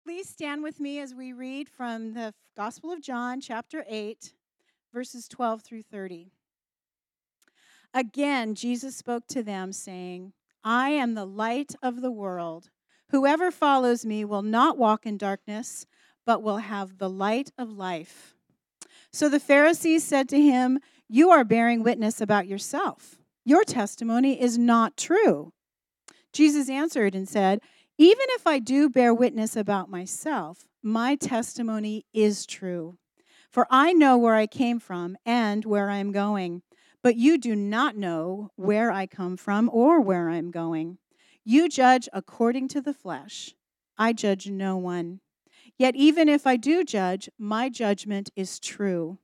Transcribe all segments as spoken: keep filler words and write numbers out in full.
Please stand with me as we read from the Gospel of John, chapter eight, verses twelve through thirty. Again, Jesus spoke to them, saying, I am the light of the world. Whoever follows me will not walk in darkness, but will have the light of life. So the Pharisees said to him, You are bearing witness about yourself. Your testimony is not true. Jesus answered and said, Even if I do bear witness about myself, my testimony is true. For I know where I came from and where I am going, but you do not know where I come from or where I am going. You judge according to the flesh. I judge no one. Yet even if I do judge, my judgment is true.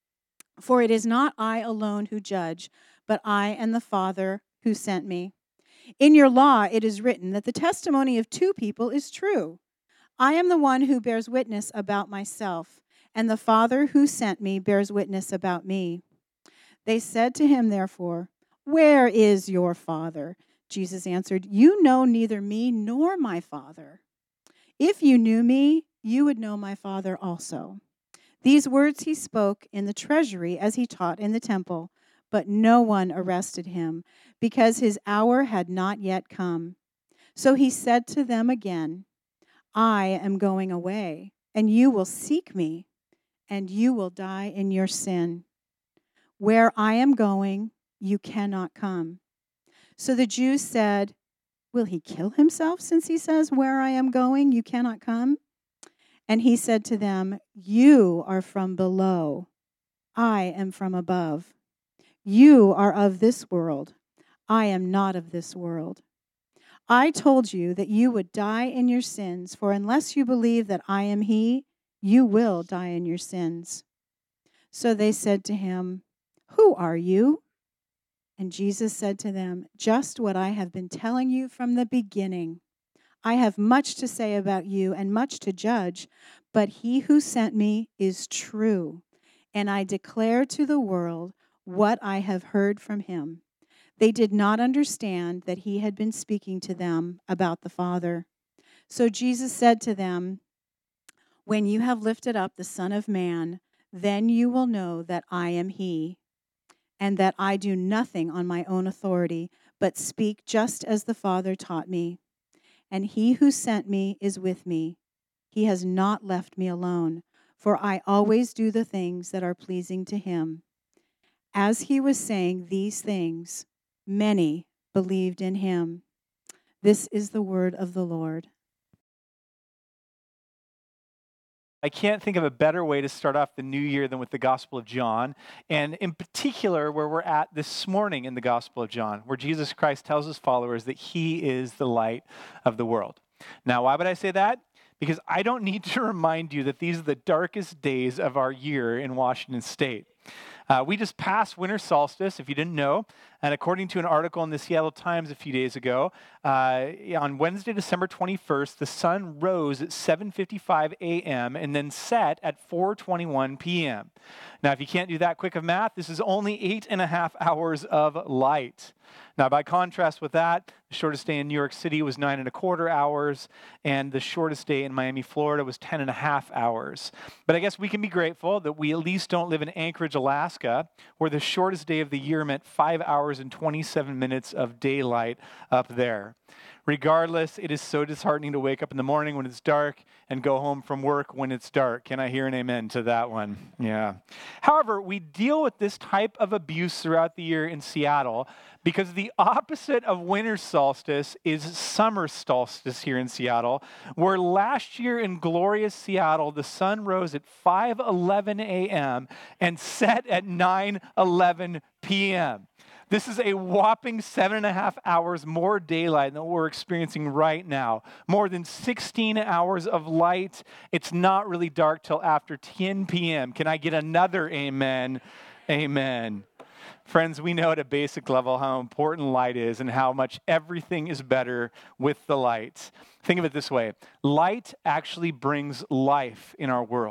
For it is not I alone who judge, but I and the Father who sent me. In your law, it is written that the testimony of two people is true. I am the one who bears witness about myself, and the Father who sent me bears witness about me. They said to him, therefore, Where is your Father? Jesus answered, You know neither me nor my Father. If you knew me, you would know my Father also. These words he spoke in the treasury as he taught in the temple, but no one arrested him, because his hour had not yet come. So he said to them again, I am going away, and you will seek me, and you will die in your sin. Where I am going, you cannot come. So the Jews said, Will he kill himself since he says, Where I am going, you cannot come? And he said to them, You are from below. I am from above. You are of this world. I am not of this world. I told you that you would die in your sins, for unless you believe that I am he, you will die in your sins. So they said to him, Who are you? And Jesus said to them, Just what I have been telling you from the beginning. I have much to say about you and much to judge, but he who sent me is true, and I declare to the world what I have heard from him. They did not understand that he had been speaking to them about the Father. So Jesus said to them, When you have lifted up the Son of Man, then you will know that I am he, and that I do nothing on my own authority, but speak just as the Father taught me. And he who sent me is with me. He has not left me alone, for I always do the things that are pleasing to him. As he was saying these things, many believed in him. This is the word of the Lord. I can't think of a better way to start off the new year than with the Gospel of John, and in particular where we're at this morning in the Gospel of John, where Jesus Christ tells his followers that he is the light of the world. Now, why would I say that? Because I don't need to remind you that these are the darkest days of our year in Washington State. Uh, we just passed winter solstice, if you didn't know, and according to an article in the Seattle Times a few days ago, uh, on Wednesday, December twenty-first, the sun rose at seven fifty-five a.m. and then set at four twenty-one p.m. Now, if you can't do that quick of math, this is only eight and a half hours of light. Now, by contrast with that, the shortest day in New York City was nine and a quarter hours, and the shortest day in Miami, Florida was ten and a half hours. But I guess we can be grateful that we at least don't live in Anchorage, Alaska, where the shortest day of the year meant five hours and twenty-seven minutes of daylight up there. Regardless, it is so disheartening to wake up in the morning when it's dark and go home from work when it's dark. Can I hear an amen to that one? Yeah. However, we deal with this type of abuse throughout the year in Seattle because the opposite of winter solstice is summer solstice here in Seattle, where last year in glorious Seattle, the sun rose at five eleven a.m. and set at nine eleven p.m. This is a whopping seven and a half hours more daylight than what we're experiencing right now. More than sixteen hours of light. It's not really dark till after ten p.m. Can I get another amen? Amen. Friends, we know at a basic level how important light is and how much everything is better with the light. Think of it this way. Light actually brings life in our world.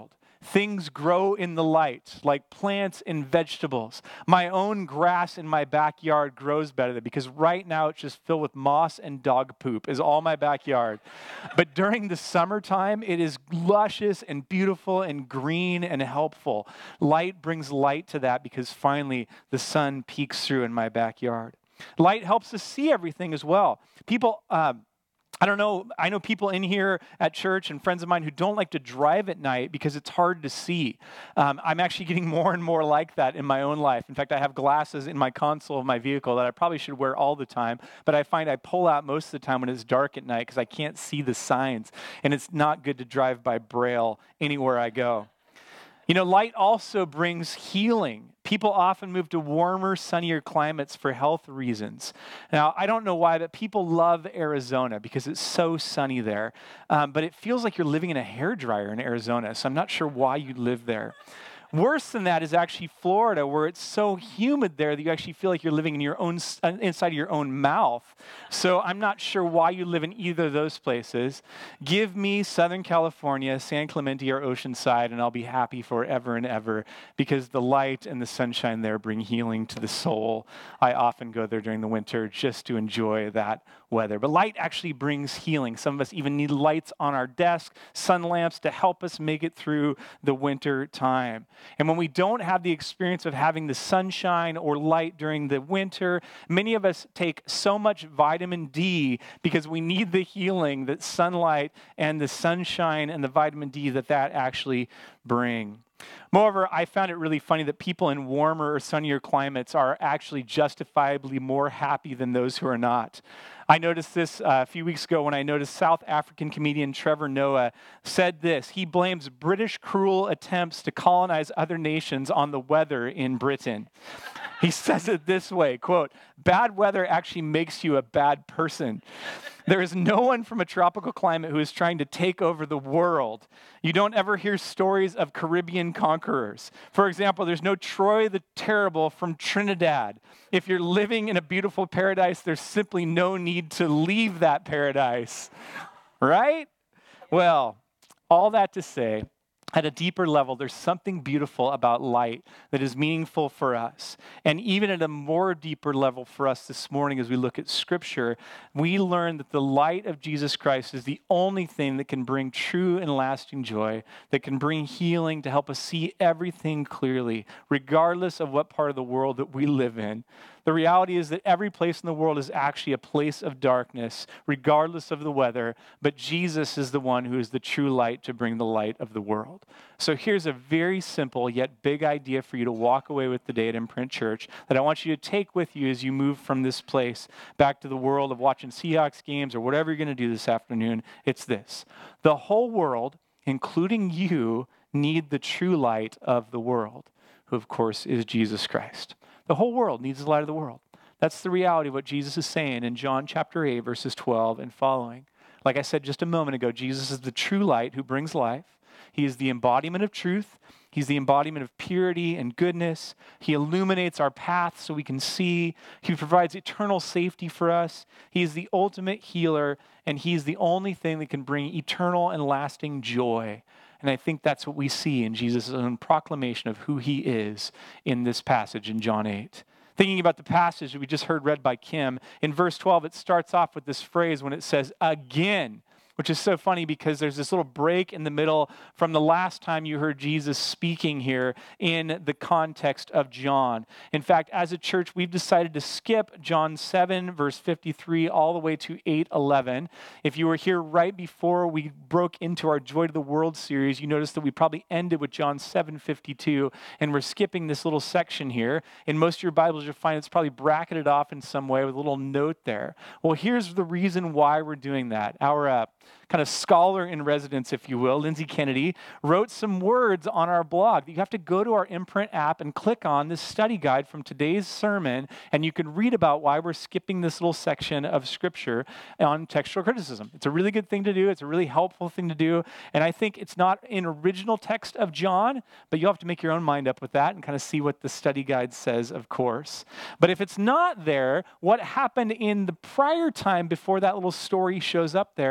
Things grow in the light, like plants and vegetables. My own grass in my backyard grows better because right now it's just filled with moss and dog poop is all my backyard. But during the summertime, it is luscious and beautiful and green and helpful. Light brings light to that because finally the sun peeks through in my backyard. Light helps us see everything as well. People, uh, I don't know, I know people in here at church and friends of mine who don't like to drive at night because it's hard to see. Um, I'm actually getting more and more like that in my own life. In fact, I have glasses in my console of my vehicle that I probably should wear all the time, but I find I pull out most of the time when it's dark at night because I can't see the signs, and it's not good to drive by Braille anywhere I go. You know, light also brings healing. People often move to warmer, sunnier climates for health reasons. Now, I don't know why, but people love Arizona because it's so sunny there. Um, but it feels like you're living in a hairdryer in Arizona, so I'm not sure why you live there. Worse than that is actually Florida, where it's so humid there that you actually feel like you're living in your own inside of your own mouth. So I'm not sure why you live in either of those places. Give me Southern California, San Clemente, or Oceanside, and I'll be happy forever and ever because the light and the sunshine there bring healing to the soul. I often go there during the winter just to enjoy that weather. But light actually brings healing. Some of us even need lights on our desk, sun lamps to help us make it through the winter time. And when we don't have the experience of having the sunshine or light during the winter, many of us take so much vitamin D because we need the healing that sunlight and the sunshine and the vitamin D that that actually bring. Moreover, I found it really funny that people in warmer or sunnier climates are actually justifiably more happy than those who are not. I noticed this uh, a few weeks ago when I noticed South African comedian Trevor Noah said this. He blames British cruel attempts to colonize other nations on the weather in Britain. He says it this way, quote, "Bad weather actually makes you a bad person. There is no one from a tropical climate who is trying to take over the world. You don't ever hear stories of Caribbean conquerors. For example, there's no Troy the Terrible from Trinidad. If you're living in a beautiful paradise, there's simply no need to leave that paradise." Right? Well, all that to say, at a deeper level, there's something beautiful about light that is meaningful for us. And even at a more deeper level for us this morning as we look at Scripture, we learn that the light of Jesus Christ is the only thing that can bring true and lasting joy, that can bring healing to help us see everything clearly, regardless of what part of the world that we live in. The reality is that every place in the world is actually a place of darkness, regardless of the weather, but Jesus is the one who is the true light to bring the light of the world. So here's a very simple yet big idea for you to walk away with today at Imprint Church that I want you to take with you as you move from this place back to the world of watching Seahawks games or whatever you're going to do this afternoon. It's this: the whole world, including you, need the true light of the world, who of course is Jesus Christ. The whole world needs the light of the world. That's the reality of what Jesus is saying in John chapter eight, verses twelve and following. Like I said just a moment ago, Jesus is the true light who brings life. He is the embodiment of truth. He's the embodiment of purity and goodness. He illuminates our path so we can see. He provides eternal safety for us. He is the ultimate healer, and he is the only thing that can bring eternal and lasting joy. And I think that's what we see in Jesus' own proclamation of who he is in this passage in John eight. Thinking about the passage that we just heard read by Kim, in verse twelve, it starts off with this phrase when it says, "again," which is so funny because there's this little break in the middle from the last time you heard Jesus speaking here in the context of John. In fact, as a church, we've decided to skip John seven, verse fifty-three, all the way to eight eleven. If you were here right before we broke into our Joy to the World series, you noticed that we probably ended with John seven fifty-two, and we're skipping this little section here. In most of your Bibles, you'll find it's probably bracketed off in some way with a little note there. Well, here's the reason why we're doing that. Our uh, kind of scholar in residence, if you will, Lindsay Kennedy, wrote some words on our blog. You have to go to our Imprint app and click on this study guide from today's sermon, and you can read about why we're skipping this little section of Scripture on textual criticism. It's a really good thing to do. It's a really helpful thing to do, and I think it's not an original text of John, but you'll have to make your own mind up with that and kind of see what the study guide says, of course. But if it's not there, what happened in the prior time before that little story shows up there is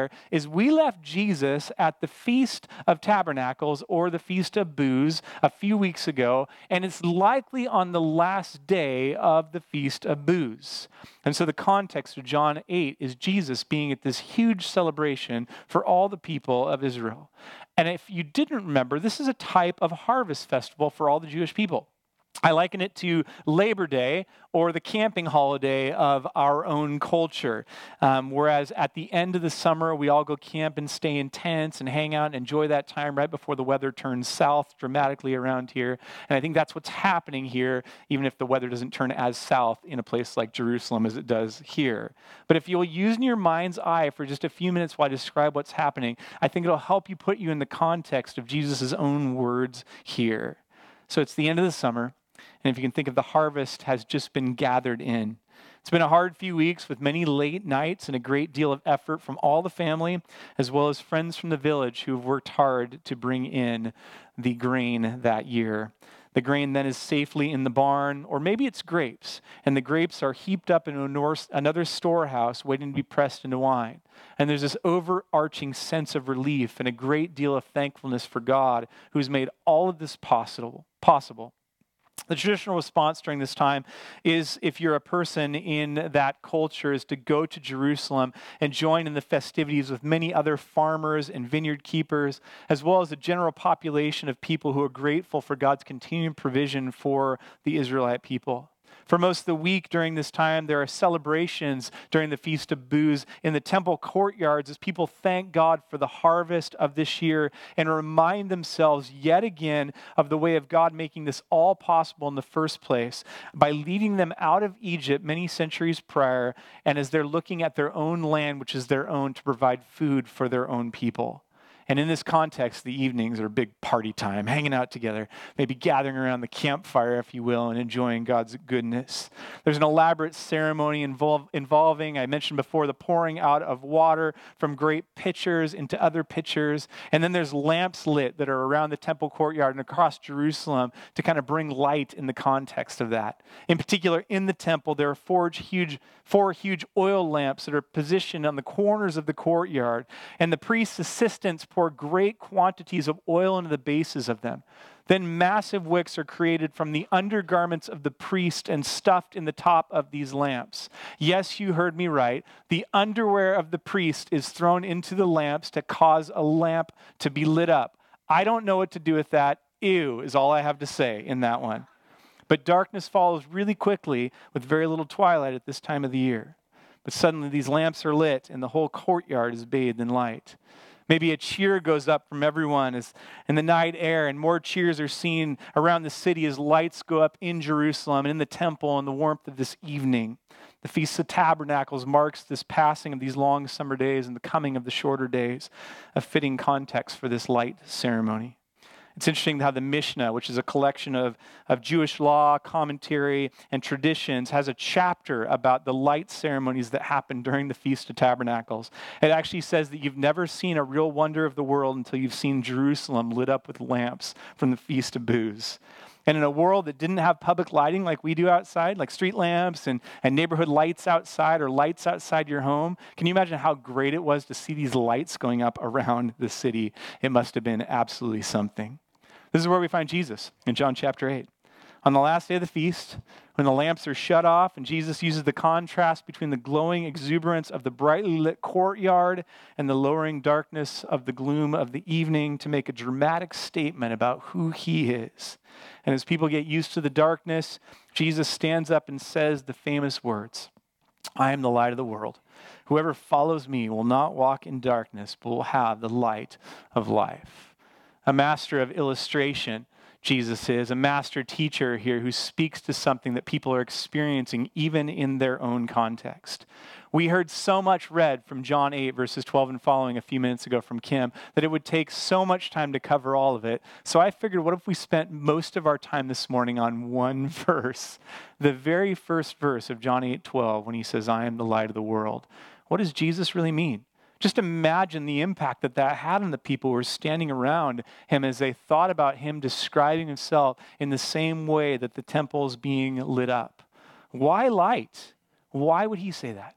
is we left Jesus at the Feast of Tabernacles or the Feast of Booths a few weeks ago, and it's likely on the last day of the Feast of Booths. And so the context of John eight is Jesus being at this huge celebration for all the people of Israel. And if you didn't remember, this is a type of harvest festival for all the Jewish people. I liken it to Labor Day or the camping holiday of our own culture. Um, whereas at the end of the summer, we all go camp and stay in tents and hang out and enjoy that time right before the weather turns south dramatically around here. And I think that's what's happening here, even if the weather doesn't turn as south in a place like Jerusalem as it does here. But if you'll use in your mind's eye for just a few minutes while I describe what's happening, I think it'll help you put you in the context of Jesus' own words here. So it's the end of the summer. And if you can think of the harvest has just been gathered in. It's been a hard few weeks with many late nights and a great deal of effort from all the family, as well as friends from the village who have worked hard to bring in the grain that year. The grain then is safely in the barn, or maybe it's grapes, and the grapes are heaped up in another storehouse waiting to be pressed into wine. And there's this overarching sense of relief and a great deal of thankfulness for God who's made all of this possible. possible. The traditional response during this time is, if you're a person in that culture, is to go to Jerusalem and join in the festivities with many other farmers and vineyard keepers, as well as a general population of people who are grateful for God's continuing provision for the Israelite people. For most of the week during this time, there are celebrations during the Feast of Booths in the temple courtyards as people thank God for the harvest of this year and remind themselves yet again of the way of God making this all possible in the first place by leading them out of Egypt many centuries prior, and as they're looking at their own land, which is their own, to provide food for their own people. And in this context, the evenings are a big party time, hanging out together, maybe gathering around the campfire, if you will, and enjoying God's goodness. There's an elaborate ceremony involve, involving, I mentioned before, the pouring out of water from great pitchers into other pitchers. And then there's lamps lit that are around the temple courtyard and across Jerusalem to kind of bring light in the context of that. In particular, in the temple, there are four huge, four huge oil lamps that are positioned on the corners of the courtyard. And the priest's assistants pour great quantities of oil into the bases of them. Then massive wicks are created from the undergarments of the priest and stuffed in the top of these lamps. Yes, you heard me right. The underwear of the priest is thrown into the lamps to cause a lamp to be lit up. I don't know what to do with that. Ew is all I have to say in that one. But darkness follows really quickly with very little twilight at this time of the year. But suddenly these lamps are lit and the whole courtyard is bathed in light. Maybe a cheer goes up from everyone as in the night air, and more cheers are seen around the city as lights go up in Jerusalem and in the temple in the warmth of this evening. The Feast of Tabernacles marks this passing of these long summer days and the coming of the shorter days, a fitting context for this light ceremony. It's interesting how the Mishnah, which is a collection of, of Jewish law, commentary, and traditions, has a chapter about the light ceremonies that happen during the Feast of Tabernacles. It actually says that you've never seen a real wonder of the world until you've seen Jerusalem lit up with lamps from the Feast of Booths. And in a world that didn't have public lighting like we do outside, like street lamps and, and neighborhood lights outside or lights outside your home, can you imagine how great it was to see these lights going up around the city? It must have been absolutely something. This is where we find Jesus in John chapter eight. On the last day of the feast, when the lamps are shut off and Jesus uses the contrast between the glowing exuberance of the brightly lit courtyard and the lowering darkness of the gloom of the evening to make a dramatic statement about who he is. And as people get used to the darkness, Jesus stands up and says the famous words, "I am the light of the world. Whoever follows me will not walk in darkness, but will have the light of life." A master of illustration, Jesus is, a master teacher here who speaks to something that people are experiencing even in their own context. We heard so much read from John eight, verses twelve and following a few minutes ago from Kim, that it would take so much time to cover all of it. So I figured, what if we spent most of our time this morning on one verse? The very first verse of John eight twelve, when he says, "I am the light of the world." What does Jesus really mean? Just imagine the impact that that had on the people who were standing around him as they thought about him describing himself in the same way that the temple is being lit up. Why light? Why would he say that?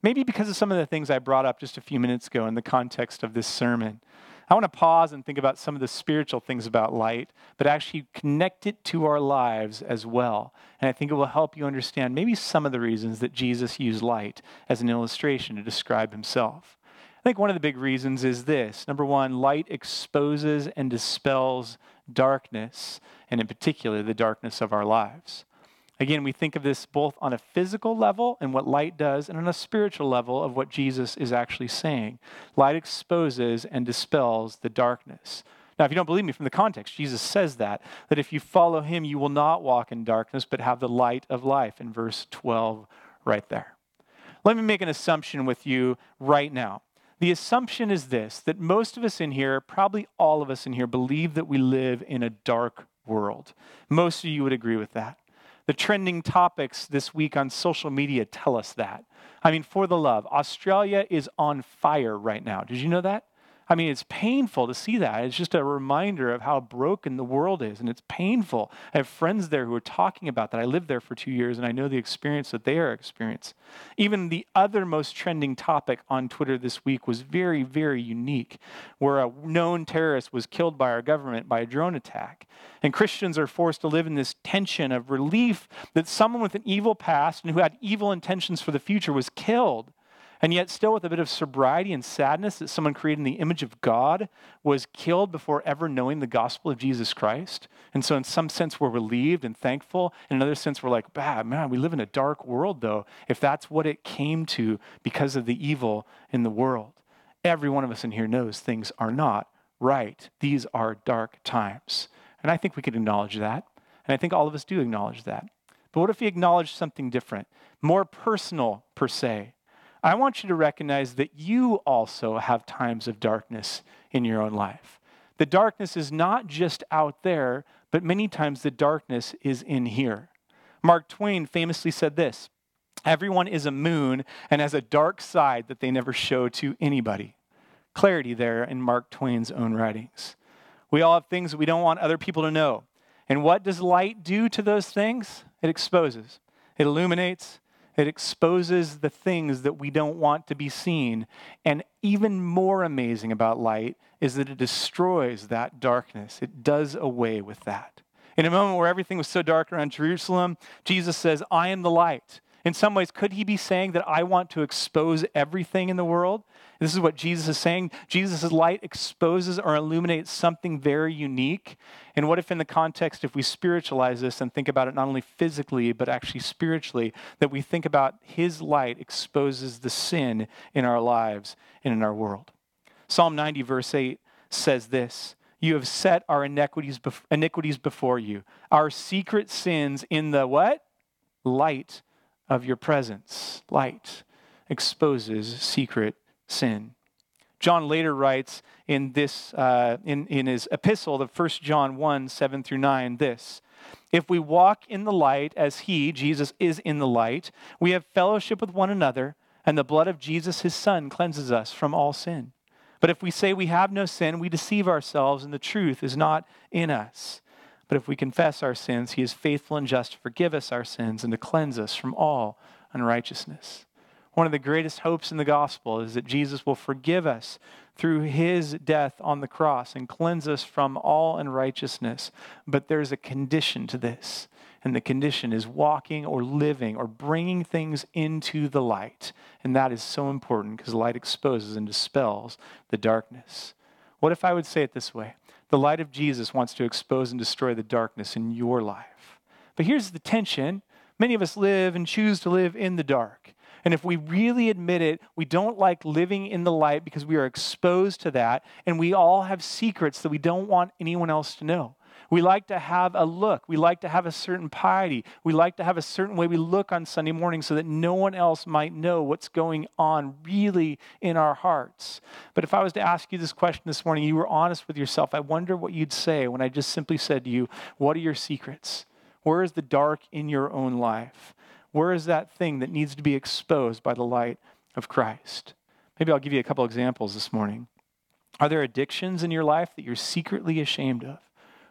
maybe because of some of the things I brought up just a few minutes ago in the context of this sermon. I want to pause and think about some of the spiritual things about light, but actually connect it to our lives as well. And I think it will help you understand maybe some of the reasons that Jesus used light as an illustration to describe himself. I think one of the big reasons is this. Number one, light exposes and dispels darkness, and in particular, the darkness of our lives. Again, we think of this both on a physical level and what light does, and on a spiritual level of what Jesus is actually saying. Light exposes and dispels the darkness. Now, if you don't believe me from the context, Jesus says that, that if you follow him, you will not walk in darkness, but have the light of life, in verse twelve right there. Let me make an assumption with you right now. The assumption is this, that most of us in here, probably all of us in here, believe that we live in a dark world. Most of you would agree with that. The trending topics this week on social media tell us that. I mean, for the love, Australia is on fire right now. Did you know that? I mean, it's painful to see that. It's just a reminder of how broken the world is, and it's painful. I have friends there who are talking about that. I lived there for two years, and I know the experience that they are experiencing. Even the other most trending topic on Twitter this week was very, very unique, where a known terrorist was killed by our government by a drone attack. And Christians are forced to live in this tension of relief that someone with an evil past and who had evil intentions for the future was killed. And yet still with a bit of sobriety and sadness that someone created in the image of God was killed before ever knowing the gospel of Jesus Christ. And so in some sense we're relieved and thankful. In another sense we're like, bah, man, we live in a dark world though, if that's what it came to because of the evil in the world. Every one of us in here knows things are not right. These are dark times. And I think we can acknowledge that. And I think all of us do acknowledge that. But what if we acknowledge something different, more personal per se? I want you to recognize that you also have times of darkness in your own life. The darkness is not just out there, but many times the darkness is in here. Mark Twain famously said this, "Everyone is a moon and has a dark side that they never show to anybody." Clarity there in Mark Twain's own writings. We all have things that we don't want other people to know. And what does light do to those things? It exposes. It illuminates. It exposes the things that we don't want to be seen. And even more amazing about light is that it destroys that darkness. It does away with that. In a moment where everything was so dark around Jerusalem, Jesus says, "I am the light." In some ways, could he be saying that I want to expose everything in the world? This is what Jesus is saying. Jesus' light exposes or illuminates something very unique. And what if in the context, if we spiritualize this and think about it not only physically, but actually spiritually, that we think about his light exposes the sin in our lives and in our world. Psalm ninety verse eight says this, "You have set our iniquities, bef- iniquities before you, our secret sins in the" what? "Light of your presence." Light exposes secret sin. John later writes in this uh, in, in his epistle, the First John one, seven through nine, this, "If we walk in the light as he," Jesus, "is in the light, we have fellowship with one another, and the blood of Jesus, his son, cleanses us from all sin. But if we say we have no sin, we deceive ourselves, and the truth is not in us. But if we confess our sins, he is faithful and just to forgive us our sins and to cleanse us from all unrighteousness." One of the greatest hopes in the gospel is that Jesus will forgive us through his death on the cross and cleanse us from all unrighteousness. But there's a condition to this, and the condition is walking or living or bringing things into the light. And that is so important because light exposes and dispels the darkness. What if I would say it this way? The light of Jesus wants to expose and destroy the darkness in your life. But here's the tension. Many of us live and choose to live in the dark. And if we really admit it, we don't like living in the light because we are exposed to that. And we all have secrets that we don't want anyone else to know. We like to have a look. We like to have a certain piety. We like to have a certain way we look on Sunday morning so that no one else might know what's going on really in our hearts. But if I was to ask you this question this morning, you were honest with yourself, I wonder what you'd say when I just simply said to you, what are your secrets? Where is the dark in your own life? Where is that thing that needs to be exposed by the light of Christ? Maybe I'll give you a couple examples this morning. Are there addictions in your life that you're secretly ashamed of?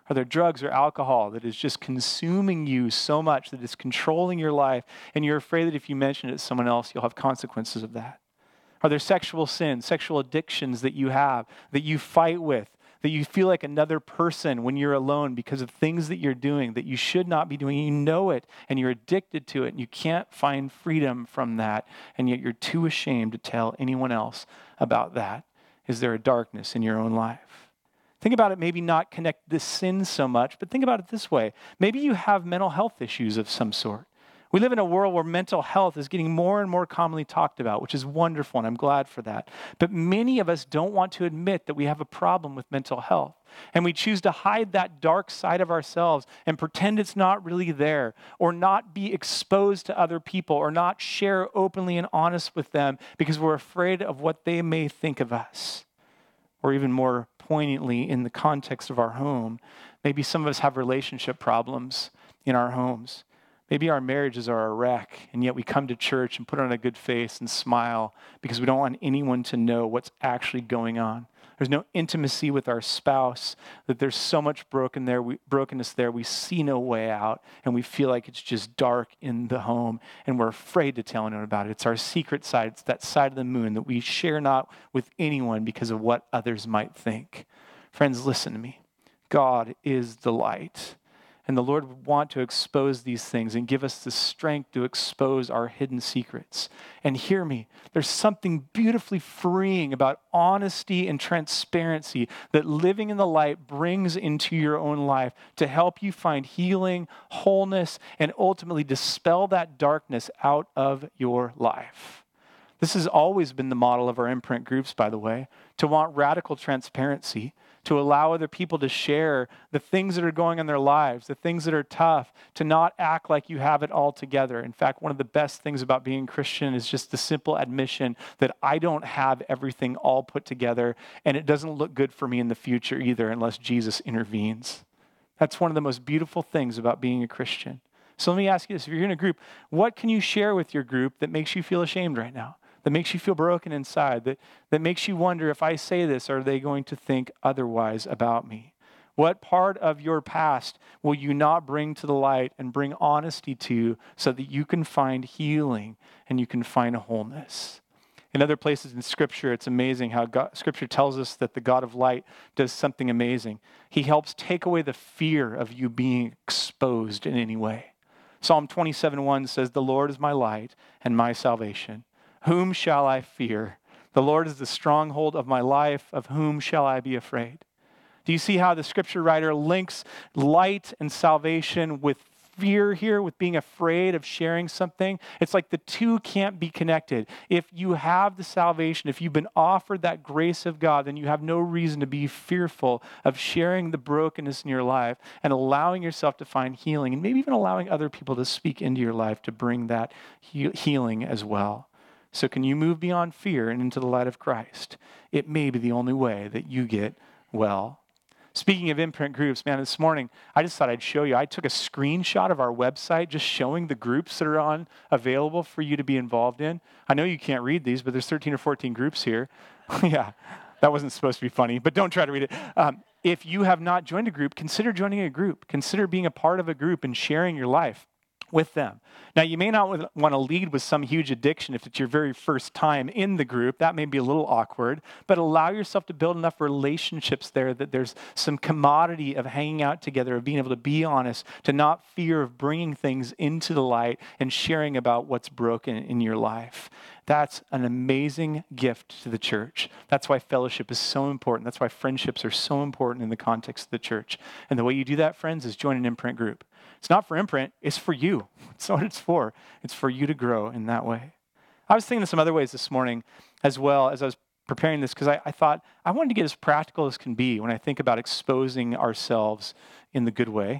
Are there drugs or alcohol that is just consuming you so much that it's controlling your life, and you're afraid that if you mention it to someone else, you'll have consequences of that? Are there sexual sins, sexual addictions that you have, that you fight with, that you feel like another person when you're alone because of things that you're doing that you should not be doing? You know it, and you're addicted to it, and you can't find freedom from that, and yet you're too ashamed to tell anyone else about that. Is there a darkness in your own life? Think about it, maybe not connect this sin so much, but think about it this way. Maybe you have mental health issues of some sort. We live in a world where mental health is getting more and more commonly talked about, which is wonderful, and I'm glad for that. But many of us don't want to admit that we have a problem with mental health. And we choose to hide that dark side of ourselves and pretend it's not really there, or not be exposed to other people, or not share openly and honest with them because we're afraid of what they may think of us. Or even more poignantly, in the context of our home, maybe some of us have relationship problems in our homes. Maybe our marriages are a wreck, and yet we come to church and put on a good face and smile because we don't want anyone to know what's actually going on. There's no intimacy with our spouse, that there's so much broken there, we, brokenness there, we see no way out, and we feel like it's just dark in the home, and we're afraid to tell anyone about it. It's our secret side. It's that side of the moon that we share not with anyone because of what others might think. Friends, listen to me. God is the light. And the Lord would want to expose these things and give us the strength to expose our hidden secrets. And hear me, there's something beautifully freeing about honesty and transparency that living in the light brings into your own life to help you find healing, wholeness, and ultimately dispel that darkness out of your life. This has always been the model of our Imprint groups, by the way, to want radical transparency, to allow other people to share the things that are going on in their lives, the things that are tough, to not act like you have it all together. In fact, one of the best things about being Christian is just the simple admission that I don't have everything all put together, and it doesn't look good for me in the future either unless Jesus intervenes. That's one of the most beautiful things about being a Christian. So let me ask you this. If you're in a group, what can you share with your group that makes you feel ashamed right now? That makes you feel broken inside, that, that makes you wonder, if I say this, are they going to think otherwise about me? What part of your past will you not bring to the light and bring honesty to so that you can find healing and you can find wholeness? In other places in Scripture, it's amazing how God, Scripture tells us that the God of light does something amazing. He helps take away the fear of you being exposed in any way. Psalm twenty-seven one says, "The Lord is my light and my salvation. Whom shall I fear? The Lord is the stronghold of my life. Of whom shall I be afraid?" Do you see how the scripture writer links light and salvation with fear here, with being afraid of sharing something? It's like the two can't be connected. If you have the salvation, if you've been offered that grace of God, then you have no reason to be fearful of sharing the brokenness in your life and allowing yourself to find healing, and maybe even allowing other people to speak into your life to bring that he- healing as well. So can you move beyond fear and into the light of Christ? It may be the only way that you get well. Speaking of Imprint groups, man, this morning, I just thought I'd show you. I took a screenshot of our website just showing the groups that are on available for you to be involved in. I know you can't read these, but there's thirteen or fourteen groups here. Yeah, that wasn't supposed to be funny, but don't try to read it. Um, if you have not joined a group, consider joining a group. Consider being a part of a group and sharing your life with them. Now, you may not want to lead with some huge addiction if it's your very first time in the group. That may be a little awkward, but allow yourself to build enough relationships there that there's some commodity of hanging out together, of being able to be honest, to not fear of bringing things into the light and sharing about what's broken in your life. That's an amazing gift to the church. That's why fellowship is so important. That's why friendships are so important in the context of the church. And the way you do that, friends, is join an Imprint group. It's not for Imprint, it's for you. It's what it's for. It's for you to grow in that way. I was thinking of some other ways this morning as well as I was preparing this, because I, I thought I wanted to get as practical as can be when I think about exposing ourselves in the good way.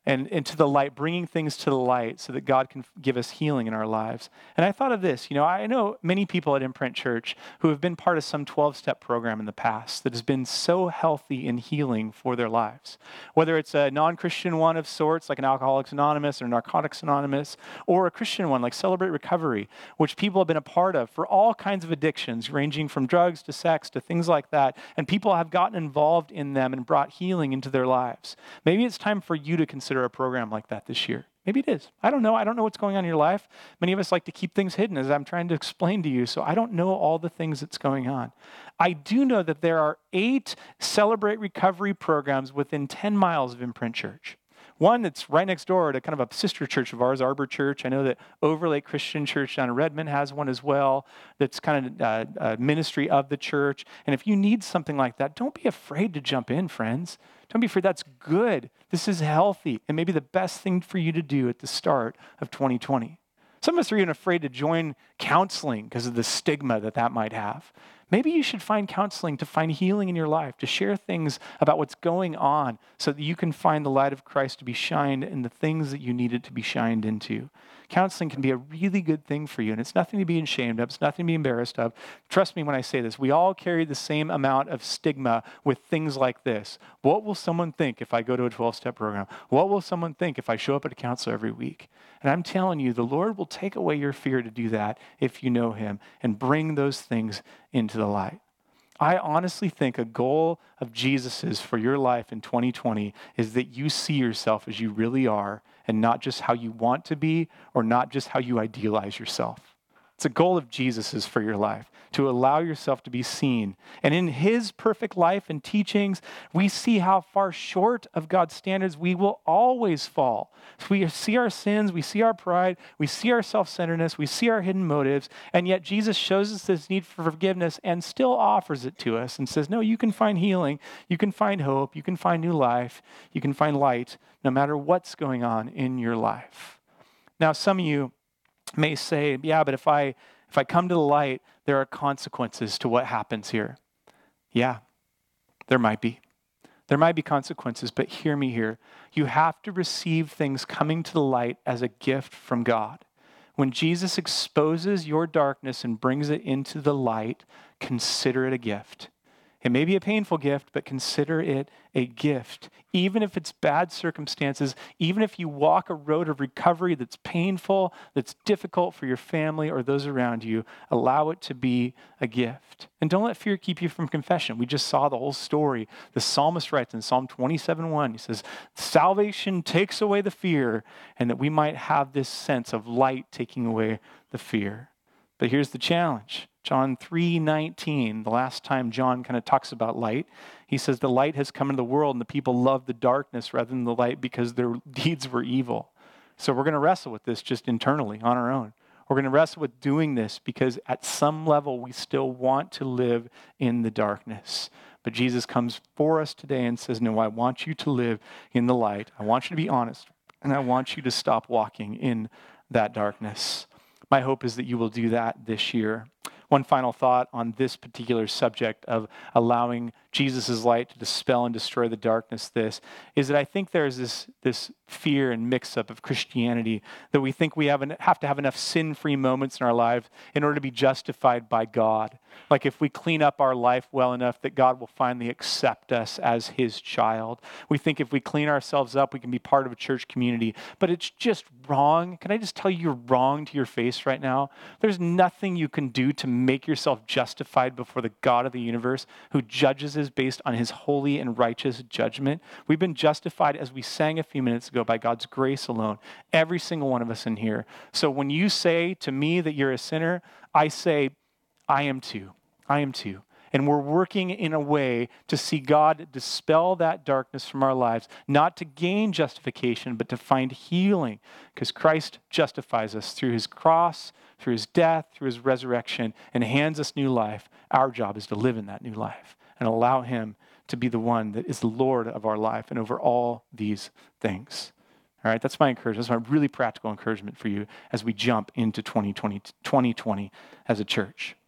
and into the light, bringing things to the light so that God can give us healing in our lives. And I thought of this, you know, I know many people at Imprint Church who have been part of some twelve-step program in the past that has been so healthy and healing for their lives. Whether it's a non-Christian one of sorts, like an Alcoholics Anonymous or Narcotics Anonymous, or a Christian one like Celebrate Recovery, which people have been a part of for all kinds of addictions, ranging from drugs to sex to things like that. And people have gotten involved in them and brought healing into their lives. Maybe it's time for you to consider a program like that this year. Maybe it is. I don't know. I don't know what's going on in your life. Many of us like to keep things hidden, as I'm trying to explain to you, so I don't know all the things that's going on. I do know that there are eight Celebrate Recovery programs within ten miles of Imprint Church. One that's right next door to kind of a sister church of ours, Arbor Church. I know that Overlake Christian Church down in Redmond has one as well. That's kind of uh, a ministry of the church. And if you need something like that, don't be afraid to jump in, friends. Don't be afraid. That's good. This is healthy and maybe the best thing for you to do at the start of twenty twenty. Some of us are even afraid to join counseling because of the stigma that that might have. Maybe you should find counseling to find healing in your life, to share things about what's going on so that you can find the light of Christ to be shined in the things that you need it to be shined into. Counseling can be a really good thing for you, and it's nothing to be ashamed of. It's nothing to be embarrassed of. Trust me when I say this. We all carry the same amount of stigma with things like this. What will someone think if I go to a twelve-step program? What will someone think if I show up at a counselor every week? And I'm telling you, the Lord will take away your fear to do that if you know him and bring those things into the light. I honestly think a goal of Jesus's for your life in twenty twenty is that you see yourself as you really are and not just how you want to be or not just how you idealize yourself. It's a goal of Jesus's for your life, to allow yourself to be seen. And in his perfect life and teachings, we see how far short of God's standards we will always fall. So we see our sins, we see our pride, we see our self-centeredness, we see our hidden motives, and yet Jesus shows us this need for forgiveness and still offers it to us and says, no, you can find healing, you can find hope, you can find new life, you can find light, no matter what's going on in your life. Now, some of you may say, yeah, but if I if I come to the light, there are consequences to what happens here. Yeah, there might be. There might be consequences, but hear me here. You have to receive things coming to the light as a gift from God. When Jesus exposes your darkness and brings it into the light, consider it a gift. It may be a painful gift, but consider it a gift. Even if it's bad circumstances, even if you walk a road of recovery that's painful, that's difficult for your family or those around you, allow it to be a gift. And don't let fear keep you from confession. We just saw the whole story. The psalmist writes in Psalm twenty-seven one, he says, salvation takes away the fear, and that we might have this sense of light taking away the fear. But here's the challenge. John three nineteen, the last time John kind of talks about light, he says the light has come into the world and the people love the darkness rather than the light because their deeds were evil. So we're going to wrestle with this just internally on our own. We're going to wrestle with doing this because at some level we still want to live in the darkness. But Jesus comes for us today and says, no, I want you to live in the light. I want you to be honest, and I want you to stop walking in that darkness. My hope is that you will do that this year. One final thought on this particular subject of allowing Jesus' light to dispel and destroy the darkness, this, is that I think there's this, this fear and mix-up of Christianity that we think we have, an, have to have enough sin-free moments in our lives in order to be justified by God. Like if we clean up our life well enough that God will finally accept us as his child. We think if we clean ourselves up, we can be part of a church community. But it's just wrong. Can I just tell you you're wrong to your face right now? There's nothing you can do to make yourself justified before the God of the universe who judges us based on his holy and righteous judgment. We've been justified, as we sang a few minutes ago, by God's grace alone. Every single one of us in here. So when you say to me that you're a sinner, I say, I am too. I am too. And we're working in a way to see God dispel that darkness from our lives, not to gain justification, but to find healing, because Christ justifies us through his cross, through his death, through his resurrection, and hands us new life. Our job is to live in that new life and allow him to be the one that is the Lord of our life and over all these things. All right, that's my encouragement. That's my really practical encouragement for you as we jump into twenty twenty, twenty twenty as a church.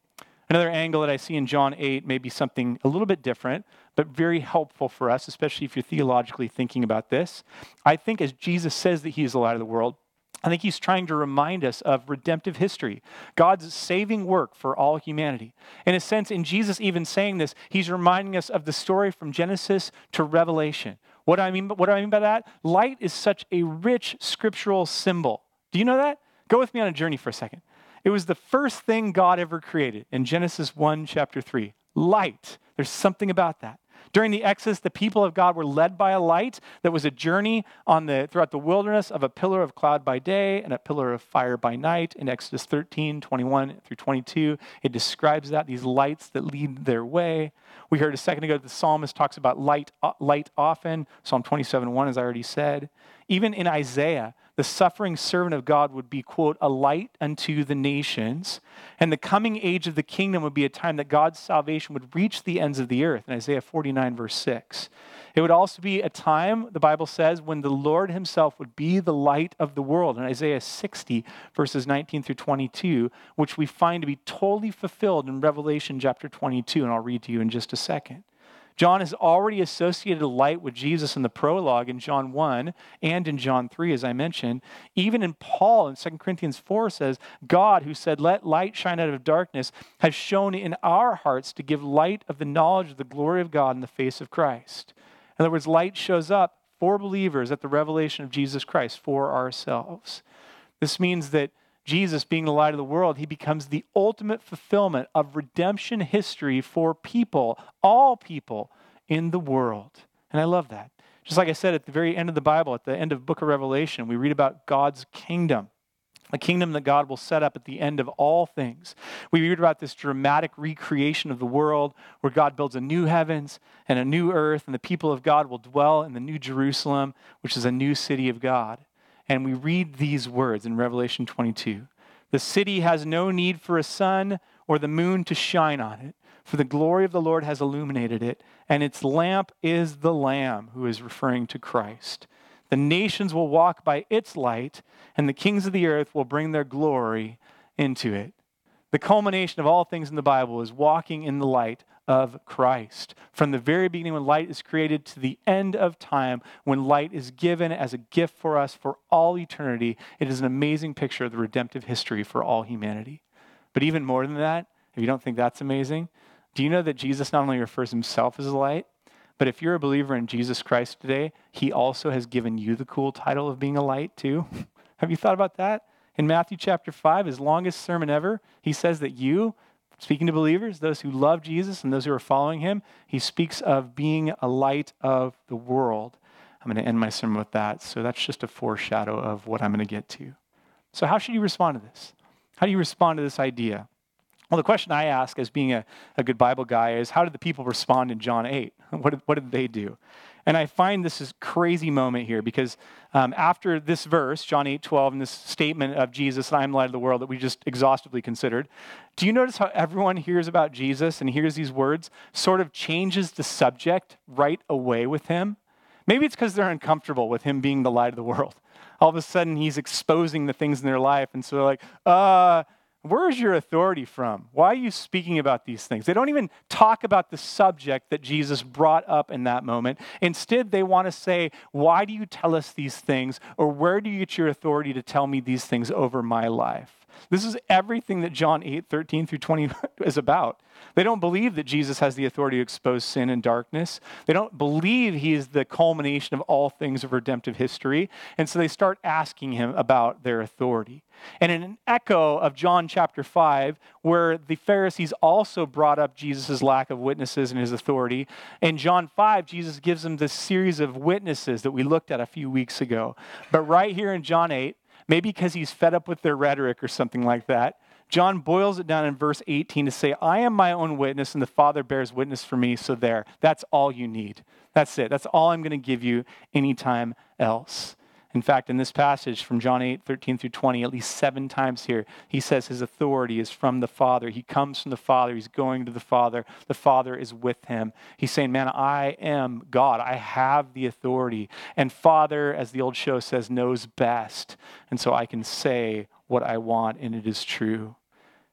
Another angle that I see in John eight may be something a little bit different, but very helpful for us, especially if you're theologically thinking about this. I think as Jesus says that he is the light of the world, I think he's trying to remind us of redemptive history, God's saving work for all humanity. In a sense, in Jesus even saying this, he's reminding us of the story from Genesis to Revelation. What do I mean, what do I mean by that? Light is such a rich scriptural symbol. Do you know that? Go with me on a journey for a second. It was the first thing God ever created in Genesis one, chapter three. Light. There's something about that. During the Exodus, the people of God were led by a light that was a journey on the throughout the wilderness of a pillar of cloud by day and a pillar of fire by night. In Exodus thirteen, twenty-one through twenty-two, it describes that, these lights that lead their way. We heard a second ago that the psalmist talks about light, light often. Psalm twenty-seven one, as I already said. Even in Isaiah, the suffering servant of God would be, quote, a light unto the nations. And the coming age of the kingdom would be a time that God's salvation would reach the ends of the earth, in Isaiah forty-nine, verse six. It would also be a time, the Bible says, when the Lord himself would be the light of the world, in Isaiah sixty, verses nineteen through twenty-two, which we find to be totally fulfilled in Revelation chapter twenty-two, and I'll read to you in just a second. John has already associated light with Jesus in the prologue in John one and in John three, as I mentioned. Even in Paul in Second Corinthians four says, God, who said, let light shine out of darkness, has shown in our hearts to give light of the knowledge of the glory of God in the face of Christ. In other words, light shows up for believers at the revelation of Jesus Christ for ourselves. This means that Jesus, being the light of the world, he becomes the ultimate fulfillment of redemption history for people, all people in the world. And I love that. Just like I said at the very end of the Bible, at the end of the book of Revelation, we read about God's kingdom, a kingdom that God will set up at the end of all things. We read about this dramatic recreation of the world where God builds a new heavens and a new earth, and the people of God will dwell in the new Jerusalem, which is a new city of God. And we read these words in Revelation twenty-two. The city has no need for a sun or the moon to shine on it, for the glory of the Lord has illuminated it, and its lamp is the Lamb, who is referring to Christ. The nations will walk by its light, and the kings of the earth will bring their glory into it. The culmination of all things in the Bible is walking in the light of Christ. From the very beginning when light is created to the end of time, when light is given as a gift for us for all eternity, it is an amazing picture of the redemptive history for all humanity. But even more than that, if you don't think that's amazing, do you know that Jesus not only refers himself as a light, but if you're a believer in Jesus Christ today, he also has given you the cool title of being a light too? Have you thought about that? In Matthew chapter five, his longest sermon ever, he says that you, speaking to believers, those who love Jesus and those who are following him, he speaks of being a light of the world. I'm going to end my sermon with that. So that's just a foreshadow of what I'm going to get to. So how should you respond to this? How do you respond to this idea? Well, the question I ask as being a, a good Bible guy is, how did the people respond in John eight? What did, what did they do? And I find this is crazy moment here because um, after this verse, John eight twelve, and this statement of Jesus, I am the light of the world that we just exhaustively considered, do you notice how everyone hears about Jesus and hears these words, sort of changes the subject right away with him? Maybe it's because they're uncomfortable with him being the light of the world. All of a sudden, he's exposing the things in their life, and so they're like, uh... where's your authority from? Why are you speaking about these things? They don't even talk about the subject that Jesus brought up in that moment. Instead, they want to say, why do you tell us these things? Or where do you get your authority to tell me these things over my life? This is everything that John eight, thirteen through twenty is about. They don't believe that Jesus has the authority to expose sin and darkness. They don't believe he is the culmination of all things of redemptive history. And so they start asking him about their authority. And in an echo of John chapter five, where the Pharisees also brought up Jesus' lack of witnesses and his authority, in John five, Jesus gives them this series of witnesses that we looked at a few weeks ago. But right here in John eight, maybe because he's fed up with their rhetoric or something like that, John boils it down in verse eighteen to say, I am my own witness and the Father bears witness for me. So there, that's all you need. That's it. That's all I'm going to give you anytime else. In fact, in this passage from John eight, thirteen through twenty, at least seven times here, he says his authority is from the Father. He comes from the Father. He's going to the Father. The Father is with him. He's saying, man, I am God. I have the authority. And Father, as the old show says, knows best. And so I can say what I want, and it is true.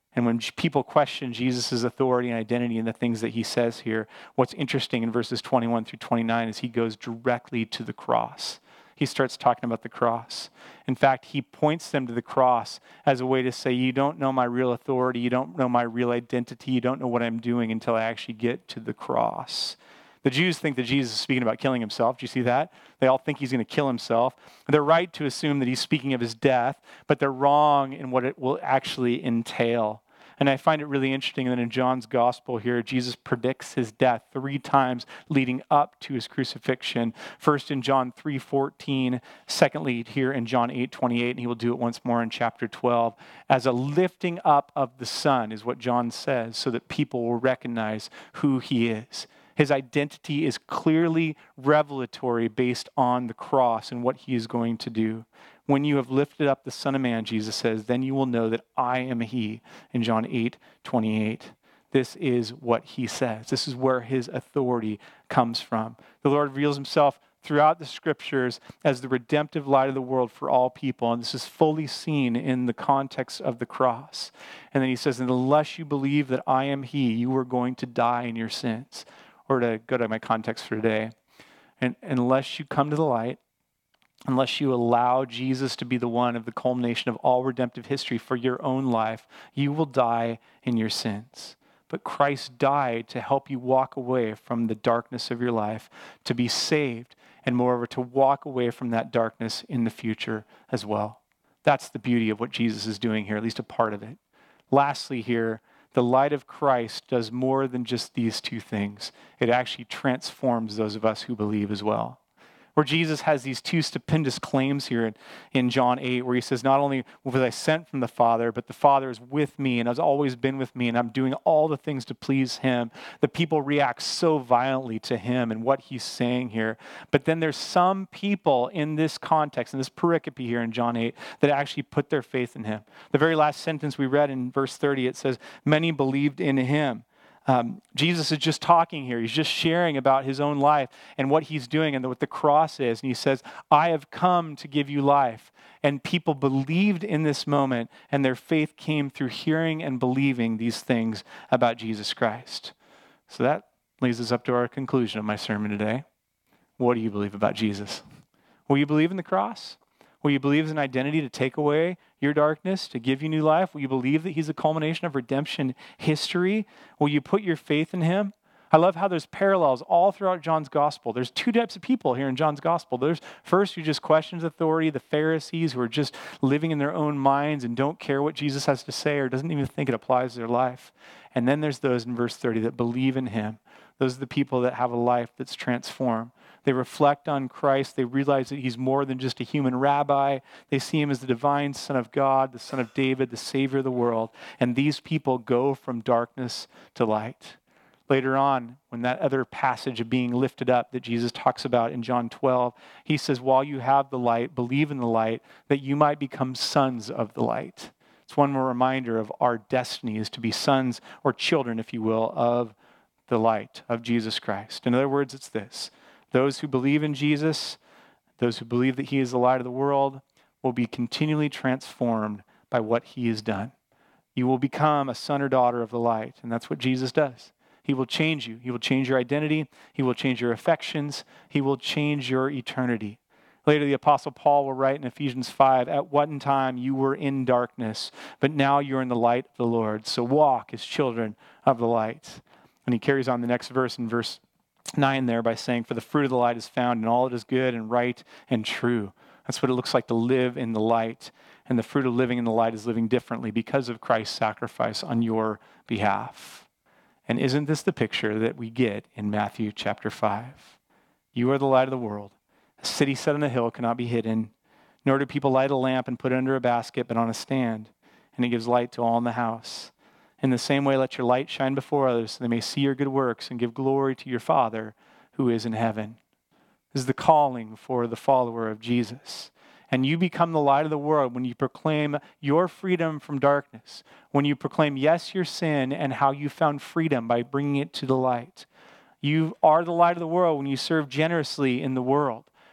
And when people question Jesus' authority and identity and the things that he says here, what's interesting in verses twenty-one through twenty-nine is he goes directly to the cross. He starts talking about the cross. In fact, he points them to the cross as a way to say, you don't know my real authority, you don't know my real identity, you don't know what I'm doing until I actually get to the cross. The Jews think that Jesus is speaking about killing himself. Do you see that? They all think he's going to kill himself. They're right to assume that he's speaking of his death, but they're wrong in what it will actually entail. And I find it really interesting that in John's gospel here, Jesus predicts his death three times leading up to his crucifixion. First in John three fourteen, secondly here in John eight twenty-eight, and he will do it once more in chapter twelve. As a lifting up of the Son is what John says, so that people will recognize who he is. His identity is clearly revelatory based on the cross and what he is going to do. When you have lifted up the Son of Man, Jesus says, then you will know that I am he, in John eight twenty-eight. This is what he says. This is where his authority comes from. The Lord reveals himself throughout the scriptures as the redemptive light of the world for all people. And this is fully seen in the context of the cross. And then he says, unless you believe that I am he, you are going to die in your sins. Or to go to my context for today, and unless you come to the light, unless you allow Jesus to be the one of the culmination of all redemptive history for your own life, you will die in your sins. But Christ died to help you walk away from the darkness of your life, to be saved, and moreover, to walk away from that darkness in the future as well. That's the beauty of what Jesus is doing here, at least a part of it. Lastly here, the light of Christ does more than just these two things. It actually transforms those of us who believe as well. Where Jesus has these two stupendous claims here in, in John eight, where he says, not only was I sent from the Father, but the Father is with me and has always been with me, and I'm doing all the things to please him. The people react so violently to him and what he's saying here. But then there's some people in this context, in this pericope here in John eight, that actually put their faith in him. The very last sentence we read in verse thirty, it says, many believed in him. Um, Jesus is just talking here. He's just sharing about his own life and what he's doing and what the cross is. And he says, I have come to give you life. And people believed in this moment, and their faith came through hearing and believing these things about Jesus Christ. So that leads us up to our conclusion of my sermon today. What do you believe about Jesus? Will you believe in the cross? Will you believe in an identity to take away your darkness, to give you new life? Will you believe that he's a culmination of redemption history? Will you put your faith in him? I love how there's parallels all throughout John's gospel. There's two types of people here in John's gospel. There's first who just questions authority, the Pharisees who are just living in their own minds and don't care what Jesus has to say or doesn't even think it applies to their life. And then there's those in verse thirty that believe in him. Those are the people that have a life that's transformed. They reflect on Christ. They realize that he's more than just a human rabbi. They see him as the divine Son of God, the Son of David, the Savior of the world. And these people go from darkness to light. Later on, when that other passage of being lifted up that Jesus talks about in John twelve, he says, while you have the light, believe in the light, that you might become sons of the light. It's one more reminder of our destiny is to be sons or children, if you will, of the light of Jesus Christ. In other words, it's this. Those who believe in Jesus, those who believe that he is the light of the world, will be continually transformed by what he has done. You will become a son or daughter of the light, and that's what Jesus does. He will change you. He will change your identity. He will change your affections. He will change your eternity. Later, the Apostle Paul will write in Ephesians five, at one time you were in darkness, but now you're in the light of the Lord. So walk as children of the light. And he carries on the next verse in verse nine there by saying, for the fruit of the light is found in all that is good and right and true. That's what it looks like to live in the light. And the fruit of living in the light is living differently because of Christ's sacrifice on your behalf. And isn't this the picture that we get in Matthew chapter five? You are the light of the world. A city set on a hill cannot be hidden, nor do people light a lamp and put it under a basket, but on a stand, and it gives light to all in the house. In the same way, let your light shine before others, so they may see your good works and give glory to your Father who is in heaven. This is the calling for the follower of Jesus. And you become the light of the world when you proclaim your freedom from darkness, when you proclaim, yes, your sin and how you found freedom by bringing it to the light. You are the light of the world when you serve generously in the world,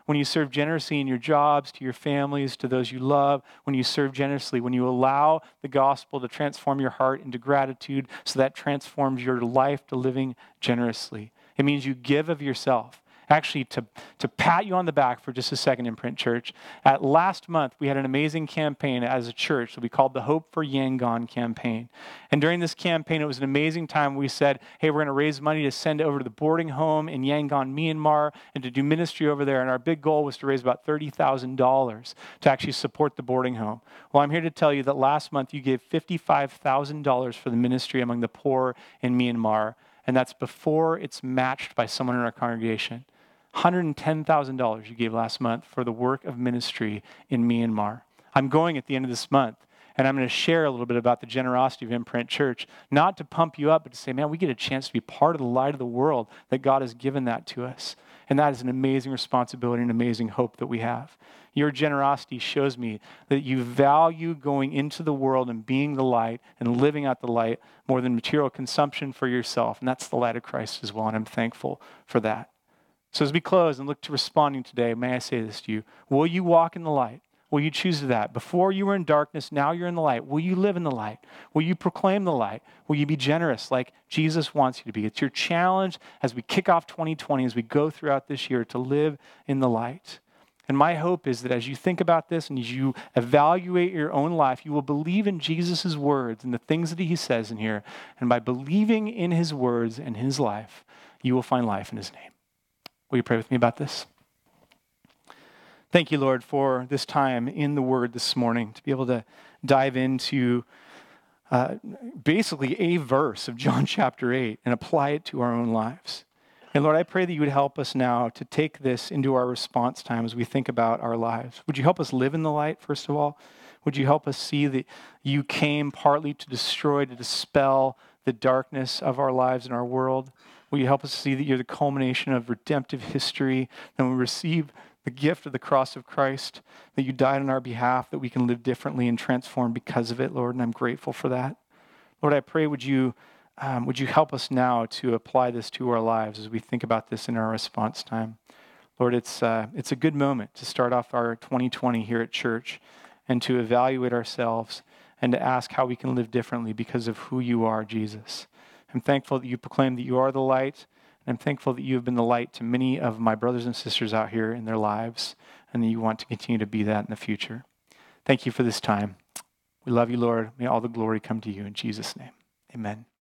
when you serve generously in your jobs, to your families, to those you love, when you serve generously, when you allow the gospel to transform your heart into gratitude so that transforms your life to living generously. It means you give of yourself. Actually, to, to pat you on the back for just a second, Imprint Church, at last month, we had an amazing campaign as a church that we called the Hope for Yangon campaign. And during this campaign, it was an amazing time. We said, hey, we're going to raise money to send over to the boarding home in Yangon, Myanmar, and to do ministry over there. And our big goal was to raise about thirty thousand dollars to actually support the boarding home. Well, I'm here to tell you that last month, you gave fifty-five thousand dollars for the ministry among the poor in Myanmar. And that's before it's matched by someone in our congregation. one hundred ten thousand dollars you gave last month for the work of ministry in Myanmar. I'm going at the end of this month, and I'm going to share a little bit about the generosity of Imprint Church, not to pump you up, but to say, man, we get a chance to be part of the light of the world, that God has given that to us. And that is an amazing responsibility and amazing hope that we have. Your generosity shows me that you value going into the world and being the light and living out the light more than material consumption for yourself. And that's the light of Christ as well, and I'm thankful for that. So as we close and look to responding today, may I say this to you? Will you walk in the light? Will you choose that? Before you were in darkness, now you're in the light. Will you live in the light? Will you proclaim the light? Will you be generous like Jesus wants you to be? It's your challenge as we kick off twenty twenty, as we go throughout this year, to live in the light. And my hope is that as you think about this and as you evaluate your own life, you will believe in Jesus' words and the things that he says in here. And by believing in his words and his life, you will find life in his name. Will you pray with me about this? Thank you, Lord, for this time in the Word this morning, to be able to dive into uh, basically a verse of John chapter eight and apply it to our own lives. And Lord, I pray that you would help us now to take this into our response time as we think about our lives. Would you help us live in the light, first of all? Would you help us see that you came partly to destroy, to dispel the darkness of our lives and our world? Will you help us see that you're the culmination of redemptive history, that we receive the gift of the cross of Christ, that you died on our behalf, that we can live differently and transform because of it, Lord, and I'm grateful for that. Lord, I pray, would you, um, would you help us now to apply this to our lives as we think about this in our response time? Lord, it's, uh, it's a good moment to start off our twenty twenty here at church and to evaluate ourselves and to ask how we can live differently because of who you are, Jesus. I'm thankful that you proclaim that you are the light, and I'm thankful that you have been the light to many of my brothers and sisters out here in their lives, and that you want to continue to be that in the future. Thank you for this time. We love you, Lord. May all the glory come to you in Jesus' name. Amen.